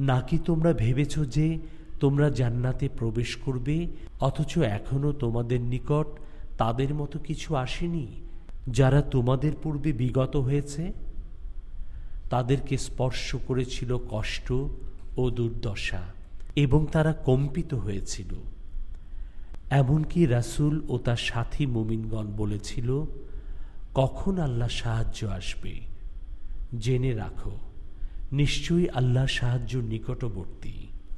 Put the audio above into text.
নাকি তোমরা ভেবেছ যে তোমরা জান্নাতে প্রবেশ করবে, অথচ এখনো তোমাদের নিকট তাদের মতো কিছু আসেনি যারা তোমাদের পূর্বে বিগত হয়েছে? তাদেরকে স্পর্শ করেছিল কষ্ট ও দুর্দশা, এবং তারা কম্পিত হয়েছিল। এমনকি রাসূল ও তার সাথী মুমিনগণ বলেছিল, কখন আল্লাহ সাহায্য আসবে? জেনে রাখো, নিশ্চয়ই আল্লাহ সাহায্য নিকটবর্তী।